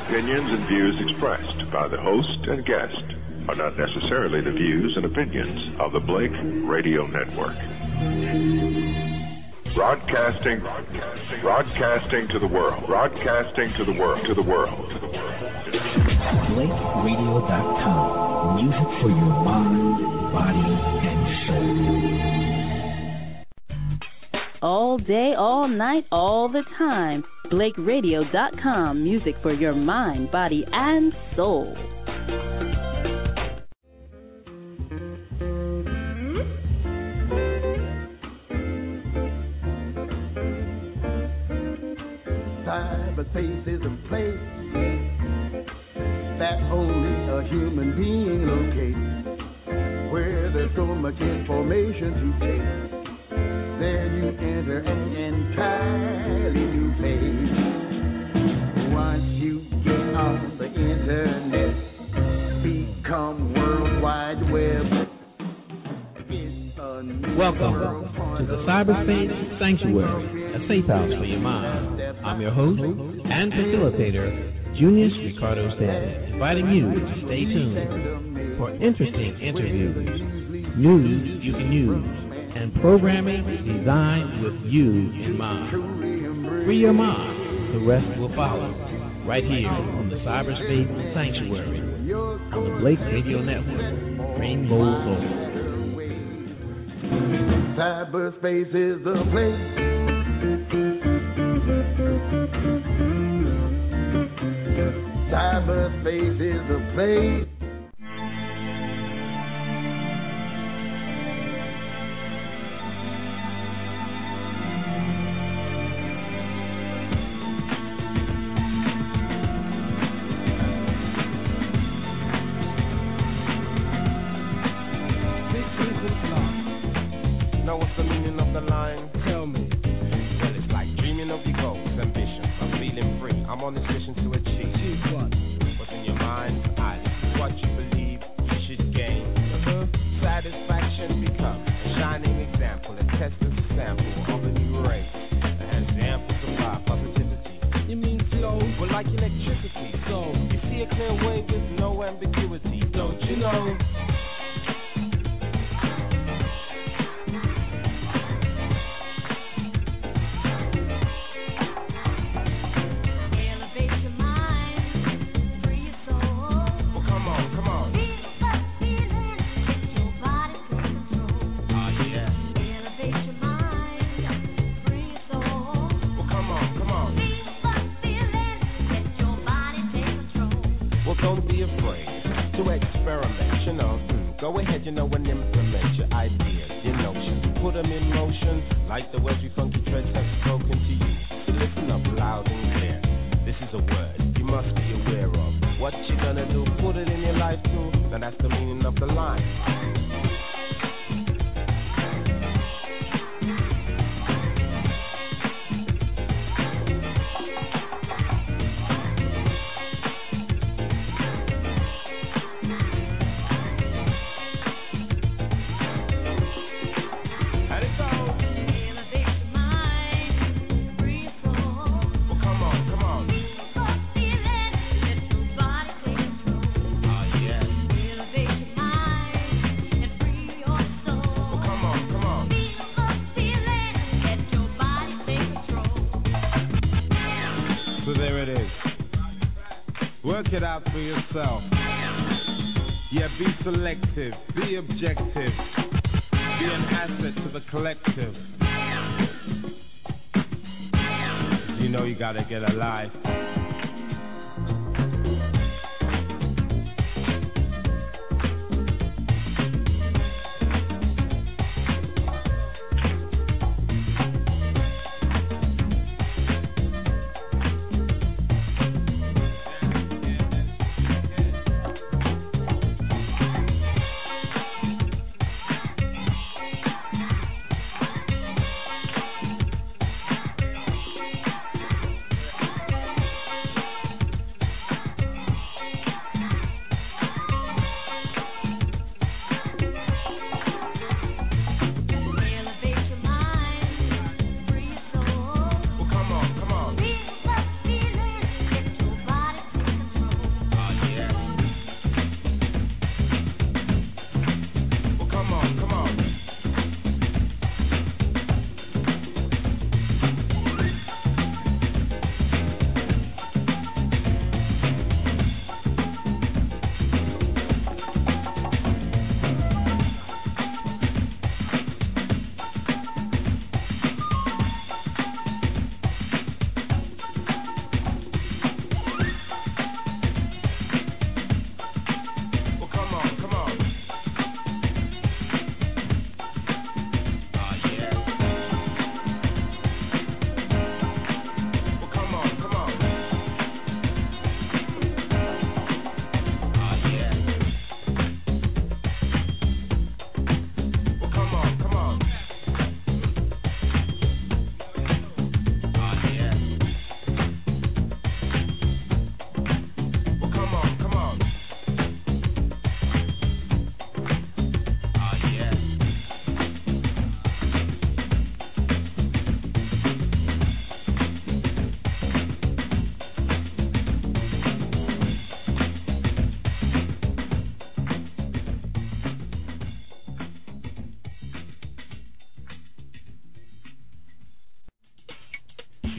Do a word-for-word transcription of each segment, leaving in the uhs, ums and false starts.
opinions and views expressed by the host and guest are not necessarily the views and opinions of the Blake Radio Network. Broadcasting, broadcasting to the world, broadcasting to the world, to the world. Blake Radio dot com, music for your mind, body, and soul. All day, all night, all the time. Blake Radio dot com, music for your mind, body, and soul. Cyberspace is a place that only a human being locates, where there's so much information to take. There you enter an entirely new place. Once you get on the internet, become World Wide Web. It's a new Welcome world to the Cyberspace Sanctuary, a safe house for your mind. I'm your host and facilitator, Junius Ricardo Stanley, inviting you to stay tuned for interesting interviews, news you can use, and programming designed with you in mind. Free your mind, the rest will follow, right here on the Cyberspace Sanctuary on the Blake Radio Network, Rainbow Gold. Cyberspace is the place. Cyberspace is the place. It out for yourself. Yeah, be selective, be objective, be an asset to the collective. You know you gotta get a life.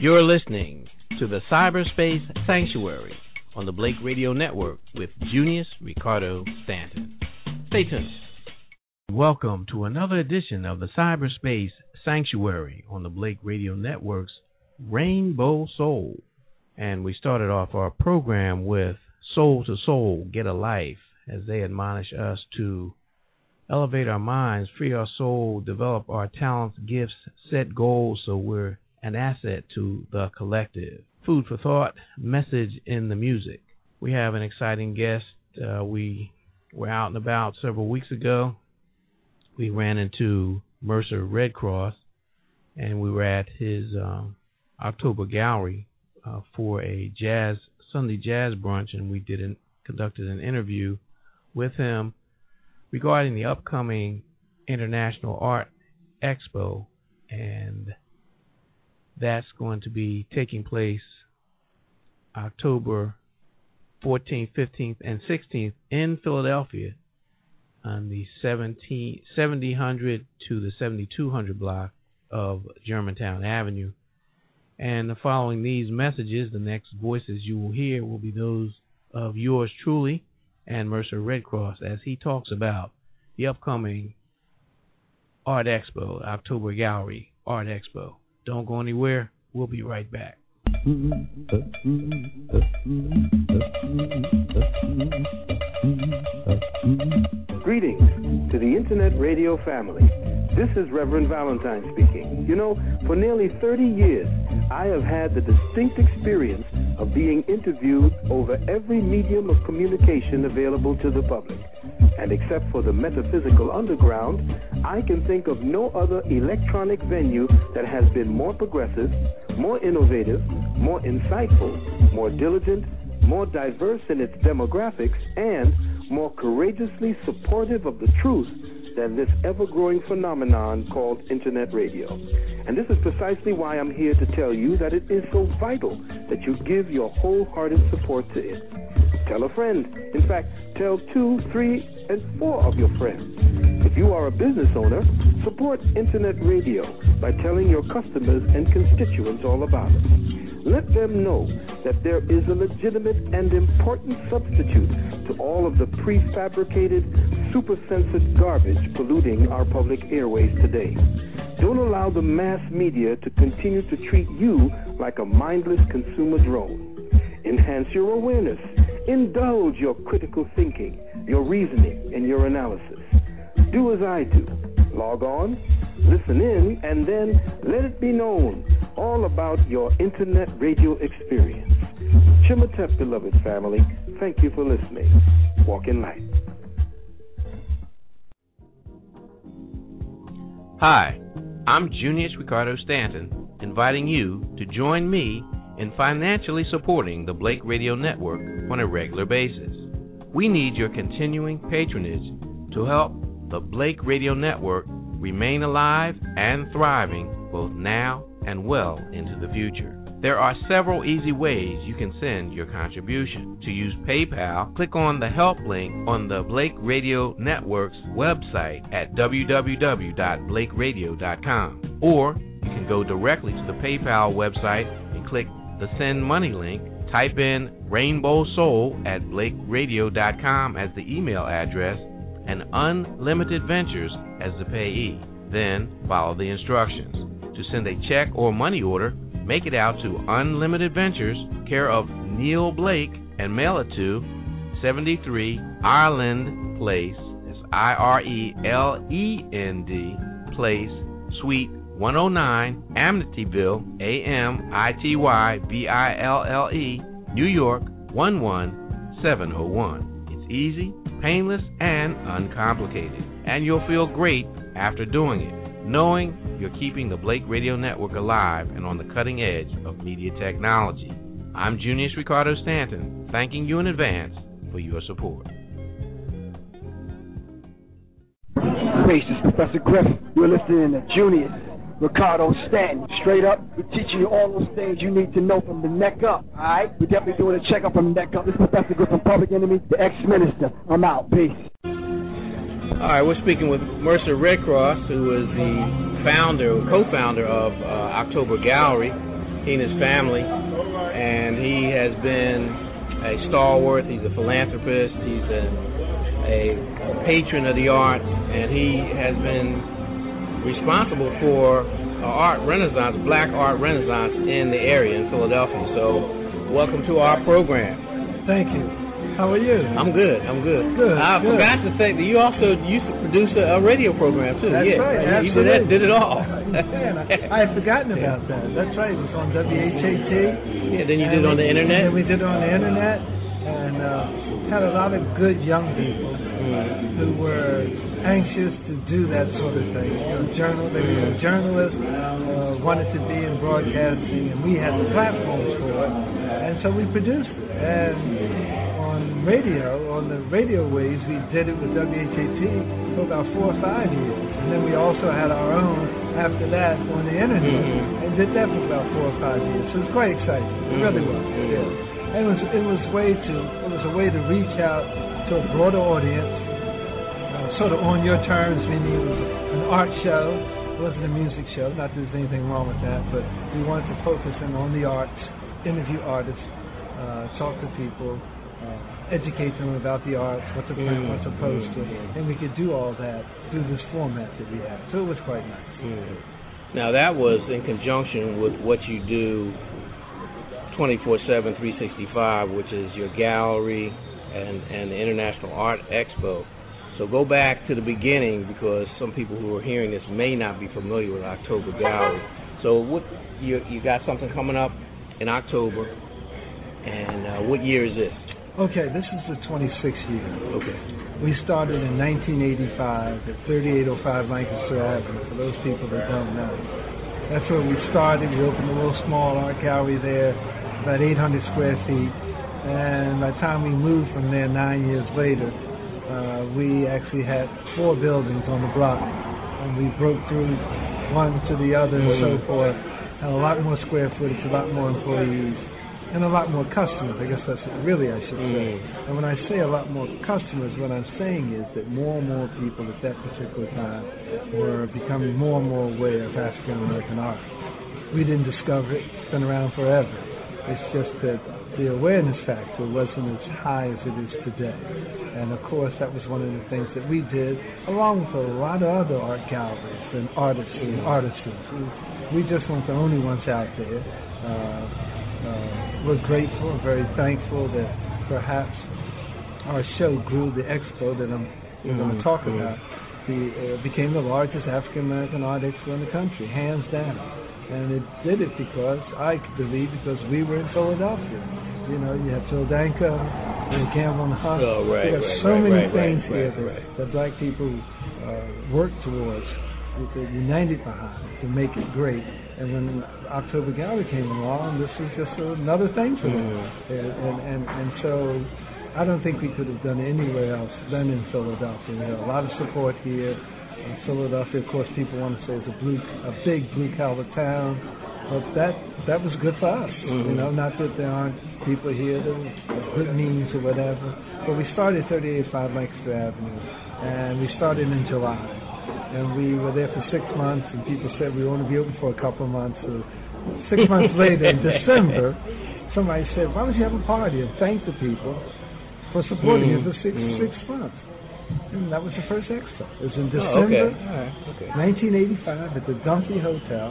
You're listening to the Cyberspace Sanctuary on the Blake Radio Network with Junius Ricardo Stanton. Stay tuned. Welcome to another edition of the Cyberspace Sanctuary on the Blake Radio Network's Rainbow Soul. And we started off our program with Soul to Soul, Get a Life, as they admonish us to elevate our minds, free our soul, develop our talents, gifts, set goals so we're an asset to the collective. Food for thought, message in the music. We have an exciting guest. Uh, we were out and about several weeks ago. We ran into Mercer Red Cross, and we were at his um, October Gallery uh, for a jazz Sunday jazz brunch, and we did an, conducted an interview with him regarding the upcoming International Art Expo, and that's going to be taking place October fourteenth, fifteenth, and sixteenth in Philadelphia on the seventy hundred to the seventy-two hundred block of Germantown Avenue. And following these messages, the next voices you will hear will be those of yours truly and Mercer Red Cross as he talks about the upcoming Art Expo, October Gallery Art Expo. Don't go anywhere. We'll be right back. Greetings to the Internet Radio family. This is Reverend Valentine speaking. You know, for nearly thirty years, I have had the distinct experience of being interviewed over every medium of communication available to the public. And except for the metaphysical underground, I can think of no other electronic venue that has been more progressive, more innovative, more insightful, more diligent, more diverse in its demographics, and more courageously supportive of the truth than this ever-growing phenomenon called Internet Radio. And this is precisely why I'm here to tell you that it is so vital that you give your wholehearted support to it. Tell a friend. In fact, tell two, three, and four of your friends. If you are a business owner, support Internet Radio by telling your customers and constituents all about it. Let them know that there is a legitimate and important substitute to all of the prefabricated, super-censored garbage polluting our public airways today. Don't allow the mass media to continue to treat you like a mindless consumer drone. Enhance your awareness. Indulge your critical thinking, your reasoning, and your analysis. Do as I do. Log on, listen in, and then let it be known all about your Internet Radio experience. Chimatep, beloved family, thank you for listening. Walk in light. Hi, I'm Junius Ricardo Stanton, inviting you to join me in financially supporting the Blake Radio Network on a regular basis. We need your continuing patronage to help the Blake Radio Network remain alive and thriving both now and well into the future. There are several easy ways you can send your contribution. To use PayPal, click on the help link on the Blake Radio Network's website at w w w dot blake radio dot com. Or you can go directly to the PayPal website and click the send money link, type in Rainbow Soul at blake radio dot com as the email address, and Unlimited Ventures as the payee. Then follow the instructions. To send a check or money order, make it out to Unlimited Ventures, care of Neil Blake, and mail it to seventy-three Ireland Place, that's I R E L E N D, Place, Suite one oh nine, Amityville, A M I T Y V I L L E, New York, one one seven oh one. It's easy, painless, and uncomplicated. And you'll feel great after doing it, knowing you're keeping the Blake Radio Network alive and on the cutting edge of media technology. I'm Junius Ricardo Stanton, thanking you in advance for your support. This is Professor Griff. You're listening to Junius Ricardo Stanton. Straight up, we're teaching you all those things you need to know from the neck up, all right? We're definitely doing a checkup from the neck up. This is Professor Griff from Public Enemy, the ex-minister. I'm out. Peace. All right, we're speaking with Mercer Red Cross, who is the founder, co-founder of uh, October Gallery, he and his family, and he has been a stalwart. He's a philanthropist. He's a, a patron of the arts, and he has been responsible for uh, art renaissance, black art renaissance in the area in Philadelphia. So welcome to our program. Thank you. How are you? I'm good. I'm good. Good. I good. forgot to say that you also used to produce a, a radio program too. That's yeah, right. You did, that, did it all. Man, I, I had forgotten about that. That's right. It was on W H A T. Yeah. Then you did it on the internet. And we did it on the internet, and uh, had a lot of good young people mm. who were anxious to do that sort of thing. You know, journal. They were journalists, uh, wanted to be in broadcasting, and we had the platforms for it, and so we produced it. And on radio, on the radio waves, we did it with W H A T for about four or five years. And then we also had our own after that on the internet, mm-hmm. and did that for about four or five years. So it was quite exciting. It really was. Yeah. And it was it was way to it was a way to reach out to a broader audience, uh, sort of on your terms, meaning it was an art show. It wasn't a music show. Not that there's anything wrong with that, but we wanted to focus in on the arts, interview artists, uh, talk to people. Uh, educate them about the arts, what's a print, what's a poster, and we could do all that through this format that we have. So it was quite nice. Mm. Now that was in conjunction with what you do twenty-four seven, three sixty-five, which is your gallery and, and the International Art Expo. So go back to the beginning, because some people who are hearing this may not be familiar with October Gallery. So what you you got something coming up in October, and uh, what year is this? Okay, this is the twenty-sixth year. Okay. We started in nineteen eighty-five at thirty-eight oh five Lancaster Avenue, for those people that don't know. That's where we started. We opened a little small art gallery there, about eight hundred square feet. And by the time we moved from there nine years later, uh, we actually had four buildings on the block. And we broke through one to the other and so forth. Had a lot more square footage, a lot more employees. And a lot more customers. I guess that's really I should say. Mm. And when I say a lot more customers, what I'm saying is that more and more people at that particular time were becoming more and more aware of African American art. We didn't discover it. It's been around forever. It's just that the awareness factor wasn't as high as it is today. And of course, that was one of the things that we did, along with a lot of other art galleries and artists and artisans. We just weren't the only ones out there. Uh, Uh, we're grateful and very thankful that perhaps our show grew. The expo that I'm mm-hmm. going to talk about the, uh, became the largest African American art expo in the country, hands down. And it did it because, I believe, because we were in Philadelphia. You know, you have Phil Danko, you have Gamble and Hunt. Oh, right, we have right, so right, many right, things right, here right, that, right. that black people uh, work towards, that they're united behind to make it great. And when October Gallery came along, this was just another thing for them. Mm-hmm. And, and, and, and so I don't think we could have done it anywhere else than in Philadelphia. We have a lot of support here. In Philadelphia, of course, people want to say it's a blue, a big blue-collar town, but that that was good for us. Mm-hmm. You know, not that there aren't people here that have good means or whatever. But we started thirty-eight oh five Lancaster Avenue, and we started in July. And we were there for six months, and people said we want to be open for a couple of months. So six months later, in December, somebody said, why don't you have a party and thank the people for supporting mm, us for six, mm. six months? And that was the first expo. It was in December oh, okay. All right. Okay. nineteen eighty-five at the Donkey Hotel.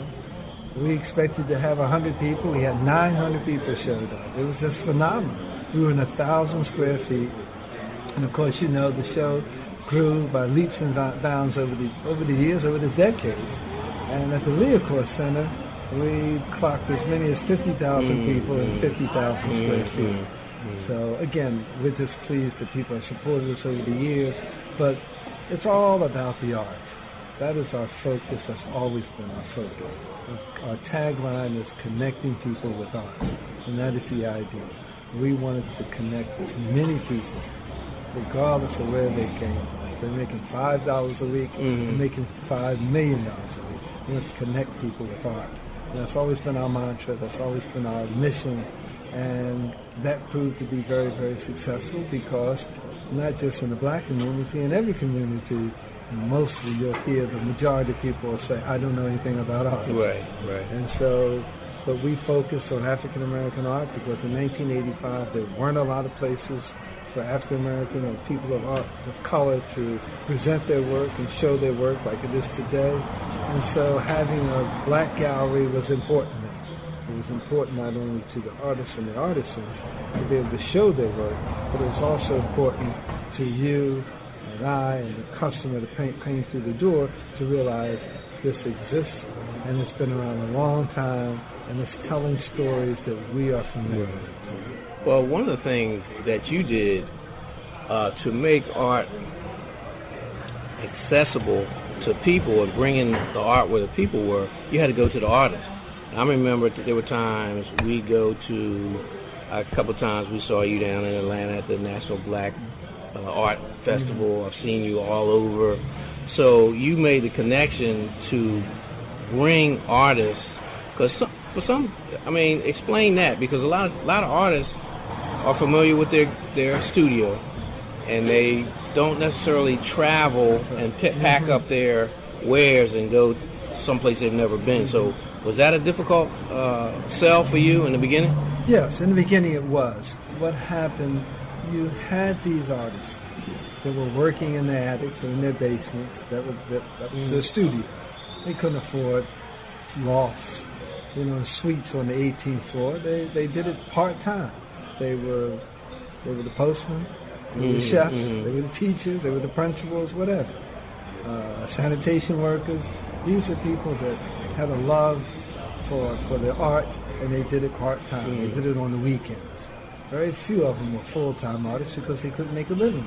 We expected to have one hundred people. We had nine hundred people showed up. It was just phenomenal. We were in one thousand square feet. And, of course, you know, the show grew by leaps and bounds over the over the years, over the decades. And at the Leocourt Center, we clocked as many as fifty thousand mm-hmm. people and fifty thousand mm-hmm. square feet. Mm-hmm. So, again, we're just pleased that people have supported us over the years. But it's all about the art. That is our focus. That's always been our focus. Our tagline is connecting people with art. And that is the idea. We wanted to connect with many people, regardless of where they came from. They're making five dollars a week, mm-hmm. they're making five million dollars a week. We want to connect people with art. And that's always been our mantra, that's always been our mission, and that proved to be very, very successful because not just in the black community, in every community, mostly you'll hear the majority of people will say, I don't know anything about art. Right, right. And so but we focused on African American art because in nineteen eighty-five there weren't a lot of places for African American or people of art of color to present their work and show their work like it is today. And so having a black gallery was important. It was important not only to the artists and the artisans to be able to show their work, but it was also important to you and I and the customer to paint, paint through the door to realize this exists and it's been around a long time and it's telling stories that we are familiar with. Well, one of the things that you did uh, to make art accessible to people and bringing the art where the people were, you had to go to the artist. I remember there were times we go to, a couple times we saw you down in Atlanta at the National Black uh, Art Festival. I've seen you all over. So you made the connection to bring artists, because for some, I mean, explain that, because a lot of, a lot of artists are familiar with their, their studio, and they don't necessarily travel and p- pack up their wares and go someplace they've never been. So was that a difficult uh, sell for you in the beginning? Yes, in the beginning it was. What happened, you had these artists that were working in their attics or in their basements. That was, that, that was their studio. They couldn't afford lofts, you know, suites on the eighteenth floor. They they did it part-time. They were they were the postmen, they were the mm-hmm. chefs, mm-hmm. they were the teachers, they were the principals, whatever. Uh, sanitation workers. These are people that had a love for for their art, and they did it part-time. Mm-hmm. They did it on the weekends. Very few of them were full-time artists because they couldn't make a living.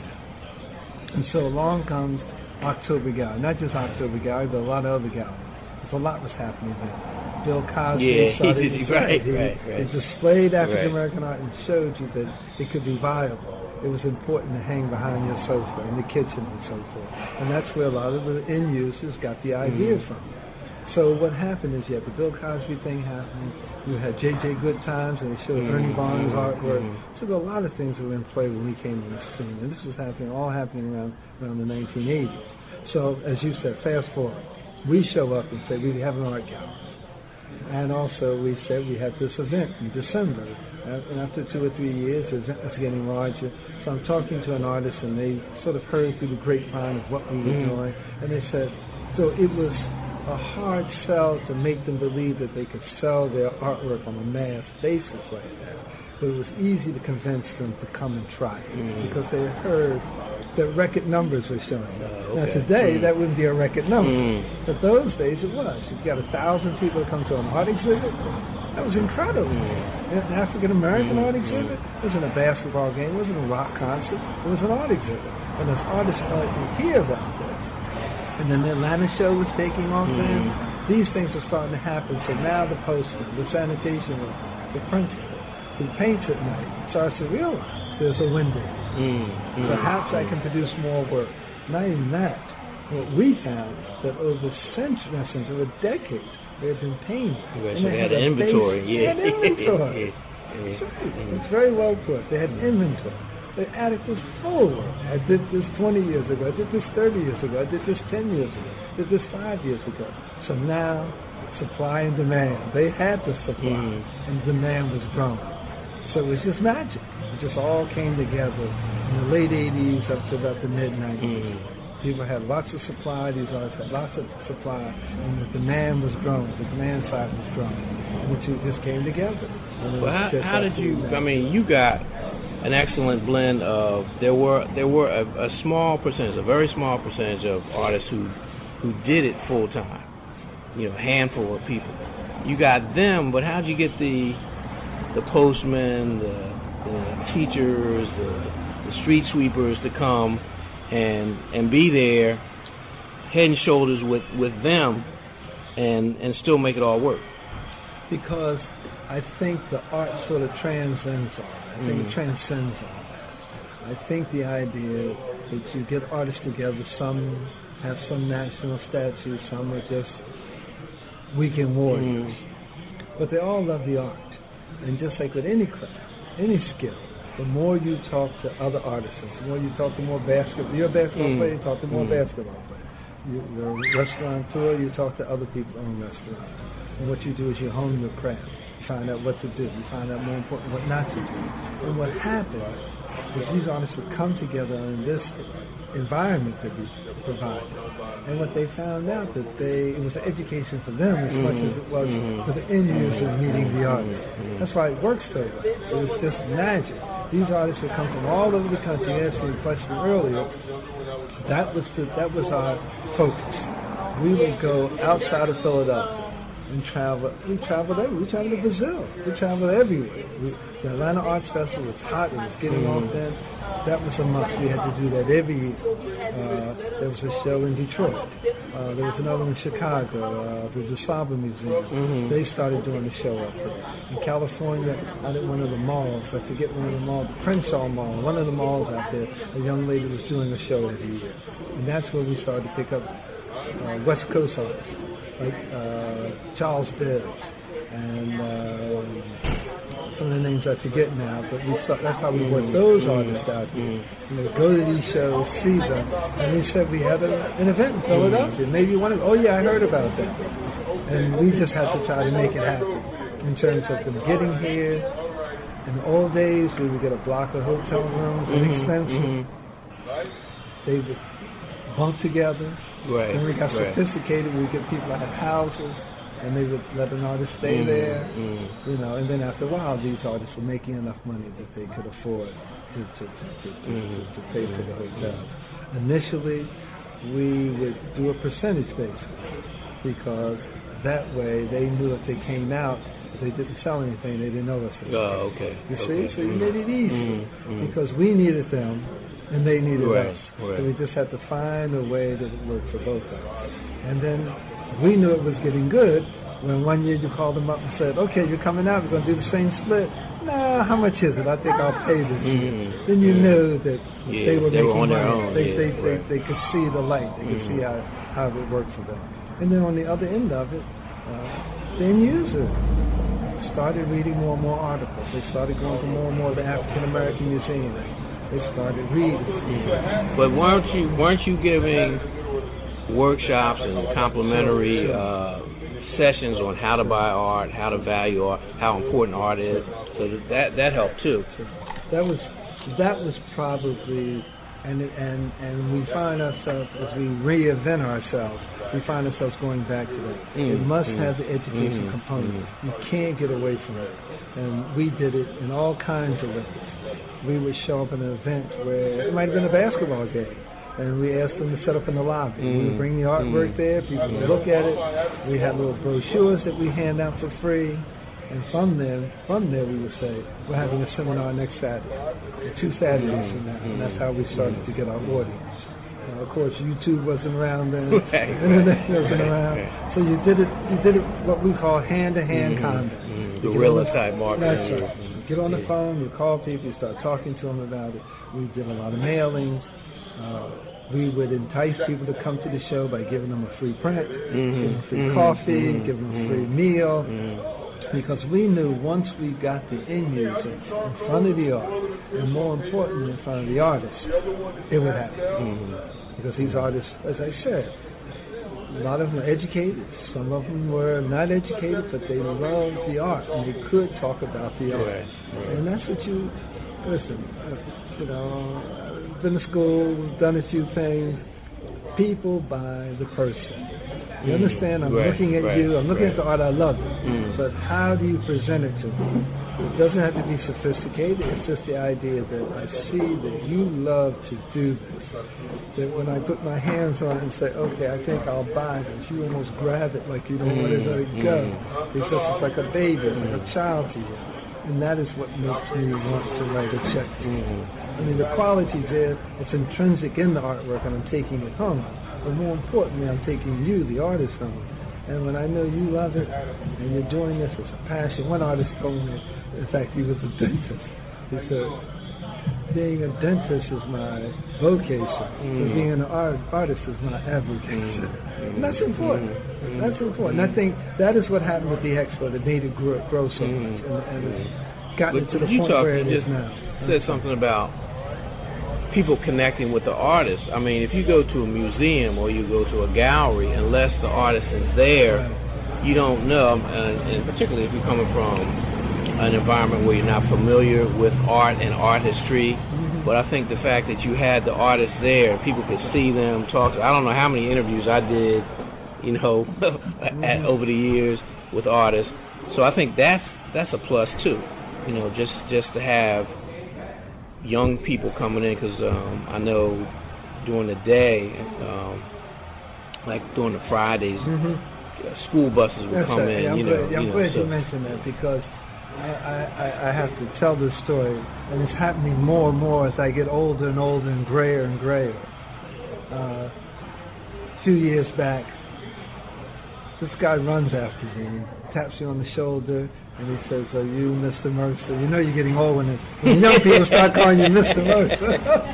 And so along comes October Gallery, not just October Gallery, but a lot of other galleries. Because a lot was happening then. Bill Cosby yeah, started he, to right, he, right, he right. displayed African American right. art and showed you that it could be viable. It was important to hang behind your sofa in the kitchen and so forth. And that's where a lot of the end users got the ideas mm-hmm. from. So what happened is you had the Bill Cosby thing happening. You had J J Good Times, and they showed mm-hmm. Ernie Barnes' artwork. Mm-hmm. So there were a lot of things that were in play when we came on the scene. And this was happening, all happening around around the nineteen eighties. So as you said, fast forward. We show up and say we have an art gallery. And also we said we had this event in December. And after two or three years, the event was getting larger. So I'm talking to an artist, and they sort of heard through the grapevine of what we were mm-hmm. doing. And they said, so it was a hard sell to make them believe that they could sell their artwork on a mass basis like that. But it was easy to convince them to come and try it mm. because they heard that record numbers were showing up. Uh, okay. Now today, mm. that wouldn't be a record number. Mm. But those days it was. If you got a thousand people to come to an art exhibit, that was incredible. Mm. An African-American mm. art exhibit, it wasn't a basketball game, it wasn't a rock concert, it was an art exhibit. And as artists started to hear about this, and then the Atlanta show was taking off mm. then. These things are starting to happen. So now the postman, the sanitation worker, the principal, who paints at night, starts to realize there's a window. Mm. Mm. Perhaps I can produce more work. Not even that. What we found that over centuries, since over decades, they have been painting. Well, so they, they had, had an inventory. Base, yeah. They had inventory. yeah. Yeah. Yeah. It's very well put. They had inventory. The attic was full of work. I did this twenty years ago. I did this thirty years ago. I did this ten years ago. I did this five years ago. So now, supply and demand. They had the supply, mm. and demand was growing. So it was just magic. It just all came together in the late eighties up to about the mid nineties. Mm. People had lots of supply. These artists had lots of supply, and the demand was growing. The demand side was growing, and the two just came together. Well, how, how did you? I mean, you got an excellent blend of there were there were a, a small percentage, a very small percentage of artists who who did it full time. You know, a handful of people. You got them, but how'd you get the the postmen, the, the teachers, the, the street sweepers to come and and be there, head and shoulders with, with them, and and still make it all work? Because I think the art sort of transcends all. I think mm. it transcends all that. I think the idea that you get artists together, some have some national statues, some are just weekend warriors. Mm. But they all love the art. And just like with any craft, any skill, the more you talk to other artisans, the more you talk to more basketball, you're a basketball mm. player, you talk to more mm. basketball players. You, you're a restaurateur, you talk to other people on restaurants. And what you do is you hone your craft. find out what to do. You find out, more important, what not to do. And what happened is these artists would come together in this environment that we provided. And what they found out that they it was an education for them as mm-hmm. much as it was mm-hmm. for the end user meeting the artist. Mm-hmm. That's why it works so well. It was just magic. These artists would come from all over the country. You asked me a question earlier. That was the, that was our focus. We would go outside of Philadelphia and travel. We traveled everywhere. We traveled to Brazil. We traveled everywhere. We, the Atlanta Arts Festival was hot. It was getting mm-hmm. off then. That was a must. We had to do that every year. Uh, there was a show in Detroit. Uh, there was another one in Chicago. Uh, there was a Saba Museum. Mm-hmm. They started doing the show up there. In California, out at one of the malls, I forget one of the malls, Crenshaw Mall, one of the malls out there, a young lady was doing a show every year. And that's where we started to pick up uh, West Coast artists, like uh, Charles Bibbs and uh, some of the names I forget now, but we start, that's how we work those artists out here. You know, go to these shows, see them, and we said we had a, an event in Philadelphia. Maybe you want to, oh yeah, I heard about that. And we just had to try to make it happen in terms of them getting here. In the old days, we would get a block of hotel rooms, mm-hmm, inexpensive. Mm-hmm. They would bunk together. Right. Then we got right. sophisticated. We would get people that had houses. And they would let an artist stay mm-hmm, there, mm-hmm. you know. And then after a while, these artists were making enough money that they could afford to to to, to, mm-hmm. to, to pay for the hotel. Initially, we would do a percentage basis because that way they knew if they came out, if they didn't sell anything, they didn't know us. Oh, okay. You okay. see, so you made it easy mm-hmm. because we needed them and they needed right. us. Right. So we just had to find a way that it worked for both of us. And then we knew it was getting good when one year you called them up and said, okay, you're coming out, we're going to do the same split. Nah, how much is it? I think I'll pay this year. Mm-hmm. Then you yeah. knew that yeah, they were they making were on money. Their own. They, yeah, they, right. they, they could see the light. They could mm-hmm. see how, how it worked for them. And then on the other end of it, uh, the end user started reading more and more articles. They started going to more and more of the African American museums. They started reading. But weren't you weren't you giving workshops and complimentary uh, sessions on how to buy art, how to value art, how important art is? So that that helped too. That was that was probably, and and and we find ourselves as we reinvent ourselves. We find ourselves going back to that. Mm, it must mm, have the education mm, component. Mm. You can't get away from it. And we did it in all kinds of ways. We would show up at an event where it might have been a basketball game, and we asked them to set up in the lobby. Mm, we would bring the artwork mm, there. People would look at it. We had little brochures that we hand out for free. And from there, from there we would say, we're having a seminar next Saturday, two Saturdays from now. And that's how we started to get our audience. Uh, of course, YouTube wasn't around then. Right, Internet right, wasn't right, around. Right. So you did it. You did it. What we call hand-to-hand mm-hmm, combat. Mm-hmm. Guerrilla type marketing. That's right. You get on the yeah. phone. You call people. You start talking to them about it. We did a lot of mailings. Uh, we would entice people to come to the show by giving them a free print, mm-hmm, giving them free mm-hmm, coffee, mm-hmm, giving them a mm-hmm, free meal. Mm-hmm. Because we knew once we got the end user in front of the art, and more importantly, in front of the artist, it would happen. Mm-hmm. Because these artists, as I said, a lot of them were educated. Some of them were not educated, but they loved the art, and they could talk about the art. Right, right. And that's what you, listen, you know, I've been to school, done a few things. People buy the person. You understand? I'm right, looking at right, you. I'm looking right. at the art. I love it. Mm. But how do you present it to me? It doesn't have to be sophisticated. It's just the idea that I see that you love to do this. That when I put my hands on it and say, okay, I think I'll buy this, you almost grab it like you don't mm. want to let it go. Mm. Because it's like a baby, mm. like a child to you. And that is what makes me want to write a check. Mm. I mean, the quality's there. It's intrinsic in the artwork, and I'm taking it home. But more importantly, I'm taking you, the artist, home. And when I know you love it, and you're doing this as a passion, one artist told me, in fact, he was a dentist. He said, being a dentist is my vocation, mm. but being an art, artist is my avocation. Mm. And that's important. Mm. That's important. And I think that is what happened with the Expo that made it grow, grow so much. And, and it's gotten to the point where it is now. You said something about people connecting with the artist. I mean, if you go to a museum or you go to a gallery, unless the artist is there, you don't know, uh, and particularly if you're coming from an environment where you're not familiar with art and art history. Mm-hmm. But I think the fact that you had the artists there, people could see them, talk. I don't know how many interviews I did, you know, mm-hmm. at, over the years with artists. So I think that's that's a plus too, you know, just just to have young people coming in, because um, I know during the day, um, like during the Fridays, mm-hmm. uh, school buses would that's come right. in. Yeah, I'm you know, glad, yeah, I'm you glad know, you so. mentioned that, because I, I, I have to tell this story, and it's happening more and more as I get older and older and grayer and grayer. Uh, a few years back, this guy runs after me, taps you on the shoulder, and he says, "Are you Mister Mercer?" You know you're getting old when, it, when young people start calling you Mister Mercer.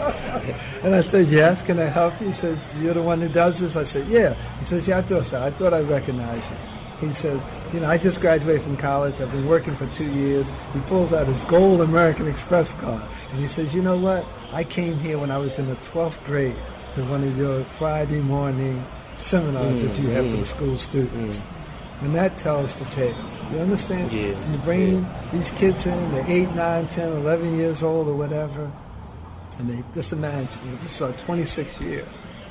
And I said, "Yes, can I help you?" He says, "You're the one who does this?" I said, "Yeah." He says, "Yeah, I thought so. I thought I recognized you." He says, "You know, I just graduated from college. I've been working for two years." He pulls out his gold American Express card, and he says, "You know what? I came here when I was in the twelfth grade to one of your Friday morning seminars mm, that you have mm, for the school students." Mm. And that tells the tale. You understand? Yeah. You bring yeah. these kids in, they're eight, nine, ten, eleven years old or whatever, and they just imagine, this is like twenty-six years.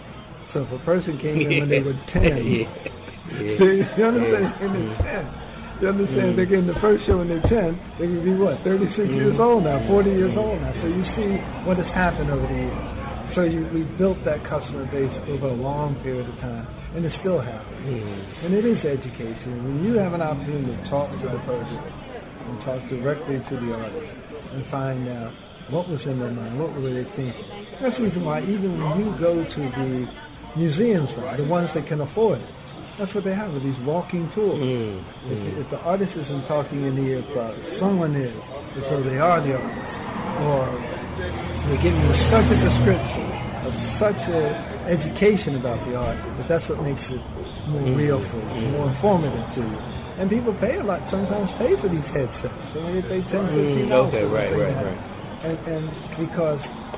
So if a person came in when they were ten, yeah. Yeah. you understand? Yeah. When they're ten. You understand? Mm. They're getting the first show when they're ten, they can be what, thirty-six mm. years old now, forty years old now. So you see what has happened over the years. So you, we built that customer base over a long period of time, and it's still happening. Mm-hmm. And it is education. When you have an opportunity to talk to the person and talk directly to the artist and find out what was in their mind, what were they thinking. That's the reason why even when you go to the museums, the ones that can afford it, that's what they have with these walking tours. Mm-hmm. If, if the artist isn't talking in the ear product, someone is, as though they are the artist, or they're giving you such a description of such an education about the art, but that's what makes it more mm-hmm. real for you, more informative to you. And people pay a lot, sometimes pay for these headsets. So they pay ten, fifteen dollars. Okay, right, right, right. And, and because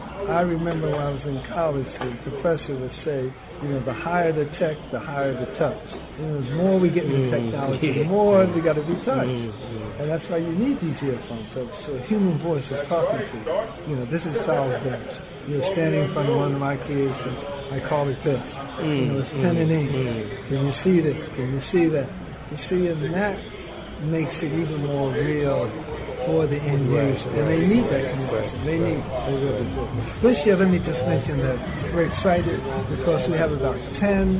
I remember when I was in college, the professor would say, you know, the higher the tech, the higher the touch. You know, the more we get into mm-hmm. technology, the more we got to be touched. Mm-hmm. And that's why you need these earphones. So, so a human voice is talking to you. You know, this is Charles Bench. You're standing in front of one of my kids, and I call it this. Mm-hmm. You know, it's pen and ink. Mm-hmm. Can you see this? Can you see that? You see, and that makes it even more real for the end user. Right, and they need that communication. They need they really do. This year, let me just mention that we're excited because we have about ten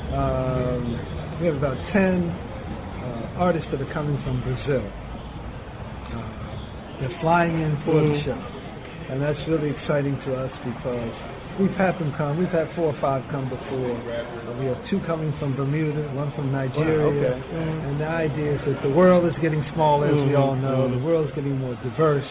um, we have about ten uh, artists that are coming from Brazil. Uh, they're flying in for mm-hmm. the show. And that's really exciting to us because we've had them come. We've had four or five come before. Uh, we have two coming from Bermuda, one from Nigeria. Wow, okay. mm-hmm. And the idea is that the world is getting smaller, as mm-hmm. we all know. Mm-hmm. The world is getting more diverse.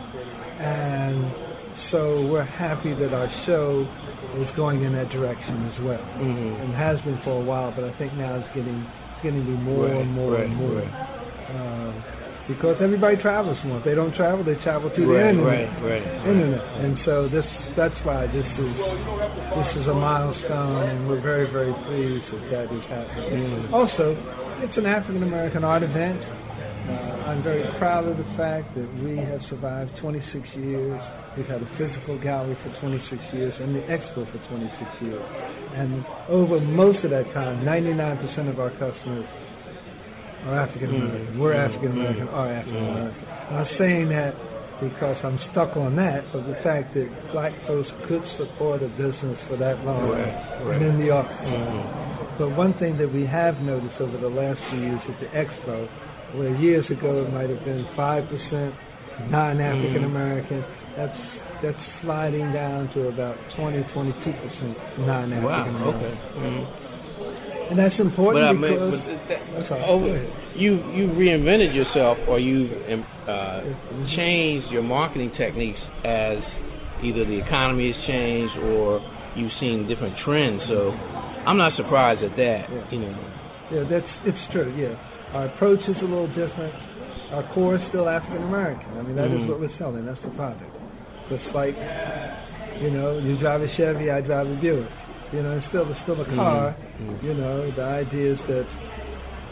And so we're happy that our show is going in that direction as well. Mm-hmm. And has been for a while, but I think now it's getting, it's getting to be more right, and more right, and more. Right. Uh, Because everybody travels more. If they don't travel, they travel through right, the internet. Right, right, internet. Right. And so this that's why this is this is a milestone, and we're very, very pleased that that is happening. Mm. Also, it's an African American art event. Uh, I'm very proud of the fact that we have survived twenty-six years. We've had a physical gallery for twenty-six years and the expo for twenty-six years. And over most of that time, ninety-nine percent of our customers are African American. Mm. We're mm. African American, mm. are African American. Mm. I'm saying that because I'm stuck on that, but the fact that black folks could support a business for that long right. Right. and in the arts. Mm. But one thing that we have noticed over the last few years at the expo, where years ago it might have been five percent non-African American, mm. that's that's sliding down to about twenty, twenty-two percent non-African American. Wow, okay. Mm. And that's important but, because I mean, but that, over, you you reinvented yourself, or you uh, changed your marketing techniques as either the economy has changed or you've seen different trends. So I'm not surprised at that. Yeah. You know. Yeah, that's it's true. Yeah, our approach is a little different. Our core is still African American. I mean, that mm-hmm. is what we're selling. That's the product. Just like, you know, you drive a Chevy, I drive a Buick. You know, it's still, it's still a car. Mm-hmm. You know, the idea is that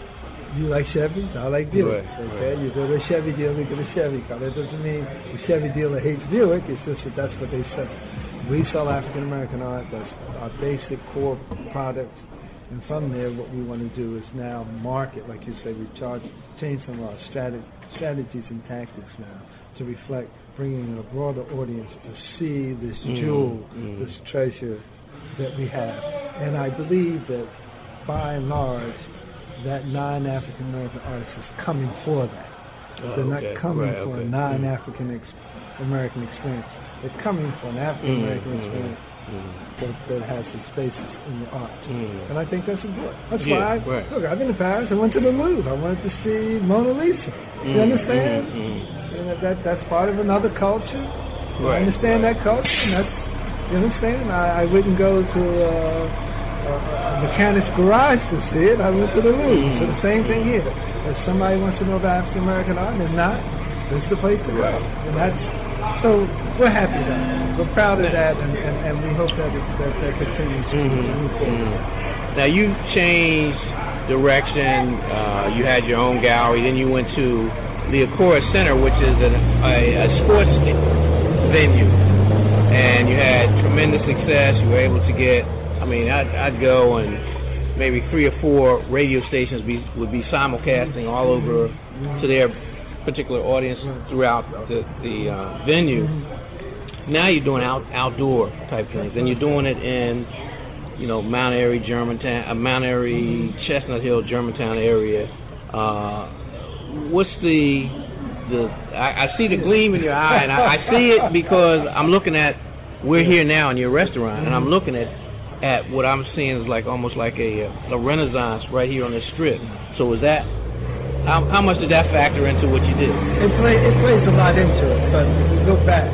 You like Chevys? I like Buick. Right, okay, right. you go to a Chevy dealer, get a Chevy car. That doesn't mean the Chevy dealer hates Buick. It's just that that's what they sell. We sell African American art. That's our basic core product. And from there, what we want to do is now market, like you say, we charge, change some of our strat- strategies and tactics now to reflect bringing in a broader audience to see this mm, jewel, mm. this treasure that we have. And I believe that by and large, that non-African American artist is coming for that. Oh, They're okay. not coming right, for okay. a non-African ex- American experience. They're coming for an African American mm, experience mm, that, that has its basis in the art. mm. And I think that's important. That's Yeah, why, I, right. look, I've been to Paris. I went to the Louvre. I wanted to see Mona Lisa. Mm, You understand? mm, mm. And that, that that's part of another culture. Right, I understand right. that culture. And that's, you understand? I, I wouldn't go to uh, a, a mechanic's garage to see it. I went to the Louvre. Mm. So the same thing here. If somebody wants to know about African American art and they're not, this is the place to go. Right. And that's so we're happy with that. We're proud of that, and, and, and we hope that it, that, that continues to Mm-hmm. move forward. Mm-hmm. Now you changed direction. Uh, you had your own gallery. Then you went to the Accor Center, which is a, a, a sports venue, and you had tremendous success. You were able to get. I mean, I'd, I'd go and maybe three or four radio stations be, would be simulcasting all over to their particular audience throughout the, the uh, venue. Now you're doing out, outdoor type things, and you're doing it in, you know, Mount Airy, Germantown, uh, Mount Airy, Chestnut Hill, Germantown area. Uh, what's the the? I, I see the gleam in your eye, and I, I see it because I'm looking at. We're here now in your restaurant, and I'm looking at at what I'm seeing is like almost like a a renaissance right here on the strip. So is that? How, how much did that factor into what you did? It, play, it plays a lot into it, but if you go back,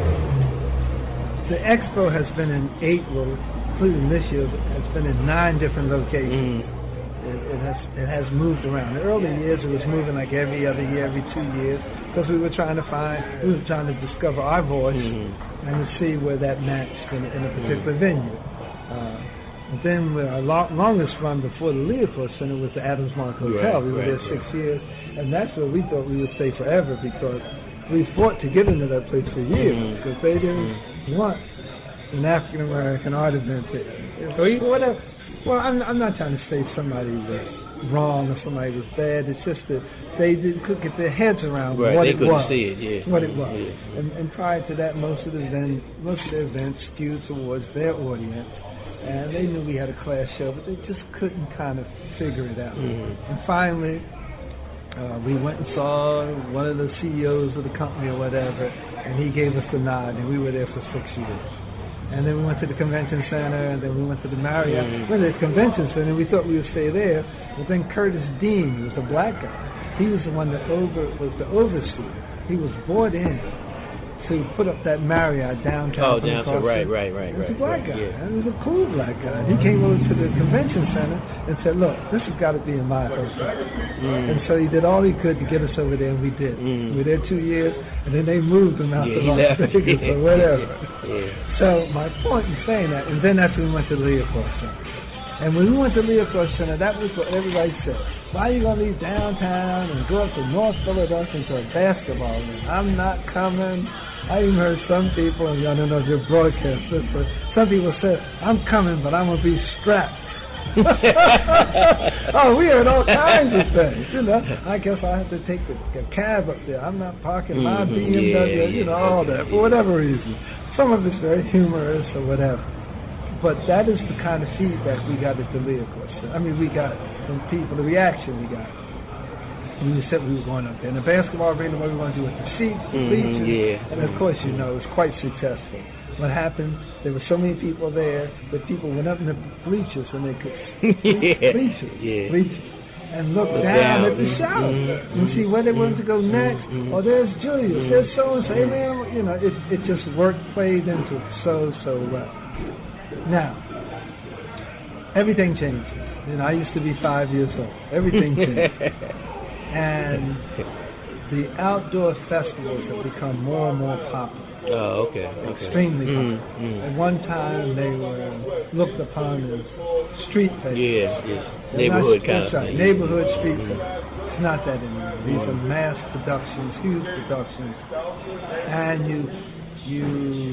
the expo has been in eight, well, including this year, has been in nine different locations. Mm. It, it has it has moved around. In the early years, it was moving like every other year, every two years, because we were trying to find, we were trying to discover our voice mm. and to see where that matched in, in a particular mm. venue. Uh, And then our lo- longest run before the Leopold Center was the Adams Mark Hotel. Right, we were right, there six right. years, and that's where we thought we would stay forever because we fought to get into that place for years mm. because they didn't mm. want an African American art event there. So whatever. Well, I'm, I'm not trying to say somebody was wrong or somebody was bad. It's just that they didn't could get their heads around right, what they it couldn't was. See it, yeah. What it was. Yeah. And, and prior to that, most of the event, most of the events skewed towards their audience. And they knew we had a class show, but they just couldn't kind of figure it out. Mm-hmm. And finally, uh, we went and saw one of the C E Os of the company or whatever, and he gave us the nod, and we were there for six years. And then we went to the convention center, and then we went to the Marriott. Mm-hmm. We went to the convention center, and we thought we would stay there. But then Curtis Dean, who was a black guy, he was the one that over was the overseer. He was brought in to put up that Marriott downtown. Oh, downtown, right, right, right, right. He was a black right, guy. Yeah. And he was a cool black guy. He came over to the convention center and said, look, this has got to be in my hotel. Mm. And so he did all he could to get us over there, and we did. Mm. We were there two years, and then they moved him out yeah, to Las Vegas or whatever. Yeah. So my point in saying that, and then that's when we went to the Leopold Center. And when we went to Leopold Center, that was what everybody said. Why are you going to leave downtown and go up to North Philadelphia to a basketball game? I'm not coming. I even heard some people, and I don't know if you're broadcasters, but some people said, I'm coming, but I'm going to be strapped. Oh, we heard all kinds of things, you know. I guess I have to take the, the cab up there. I'm not parking my mm-hmm. B M W, yeah, you know, yeah, all that, for whatever reason. Some of it's very humorous or whatever. But that is the kind of feedback we got at the Leopold Center. I mean, we got from people, the reaction we got. We said we were going up there. And the basketball arena, what we want to do with the seats, the mm, bleachers. Yeah. And of course, you know, it was quite successful. What happened, there were so many people there that people went up in the bleachers when they could yeah. bleachers, yeah. bleachers, and look Look down, down at the show mm-hmm. and see where they wanted to go next. Mm-hmm. Oh, there's Julius, mm-hmm. there's so-and-so. Hey, man, you know, it, it just worked, played into it so, so well. Now, everything changes. You know, I used to be five years old. Everything changed. And the outdoor festivals have become more and more popular. Oh, okay. okay. Extremely mm, popular. Mm. At one time, they were looked upon as street festivals. Yeah, yeah. Neighborhood not, kind that's of right, thing. neighborhood street mm. festivals. It's not that anymore. These are mass productions, huge productions, and you you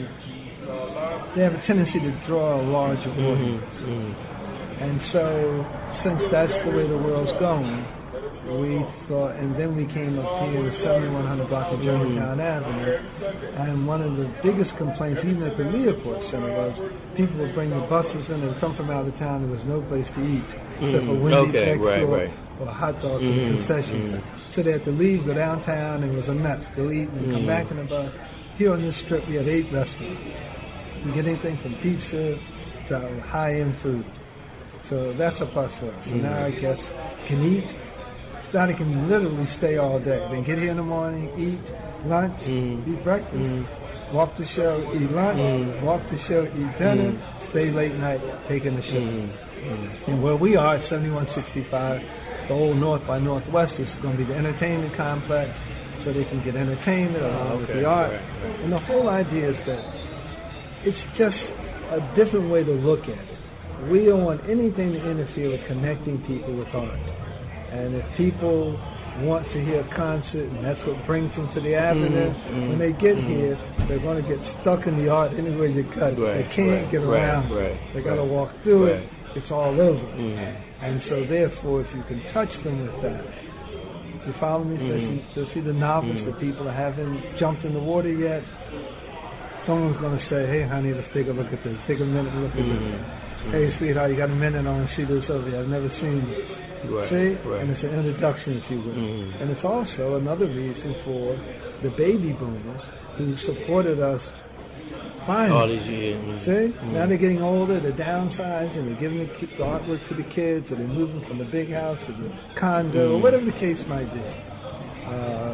they have a tendency to draw a larger audience. Mm-hmm. And so, since that's the way the world's going, we thought, and then we came up here to seventy-one hundred block of Germantown mm-hmm. Avenue, and one of the biggest complaints, even at the Leopold Center, was people would bring the buses in, they would come from out of town, there was no place to eat, mm-hmm. except for Wendy's okay, next right, door, right. or a hot dog mm-hmm. from the concession. Mm-hmm. So they had to leave, go downtown, and it was a mess. Go eat and mm-hmm. come back in the bus. Here on this strip, we had eight restaurants. You get anything from pizza to high-end food. So that's a plus for us. So mm-hmm. now I guess can eat. Starting can literally stay all day. Then get here in the morning, eat lunch, mm-hmm. eat breakfast, mm-hmm. walk the show, eat lunch, mm-hmm. walk the show, eat dinner, mm-hmm. stay late night, taking the show. Mm-hmm. And where we are at seventy-one sixty-five, the old North by Northwest is going to be the entertainment complex, so they can get entertainment along okay. with the art. Right. And the whole idea is that it's just a different way to look at it. We don't want anything to interfere with connecting people with art. And if people want to hear a concert, and that's what brings them to the Avenue, mm-hmm. when they get mm-hmm. here, they're going to get stuck in the art anywhere you cut. Right, they can't right, get around right, it. They got to right, walk through right. it. It's all over. Mm-hmm. And so, therefore, if you can touch them with that, you follow me? Mm-hmm. So, so see the novice, mm-hmm. the people that haven't jumped in the water yet, someone's going to say, hey, honey, let's take a look at this. Take a minute and look at mm-hmm. this. Hey, sweetheart, you got a minute on see this over here. I've never seen it. Right, see? Right. And it's an introduction, if you will. Mm-hmm. And it's also another reason for the baby boomers who supported us finally. All these years. Mm-hmm. See? Mm-hmm. Now they're getting older, they're downsizing, they're giving the, the artwork to the kids, or they're moving from the big house to the condo, mm-hmm. or whatever the case might be. Uh,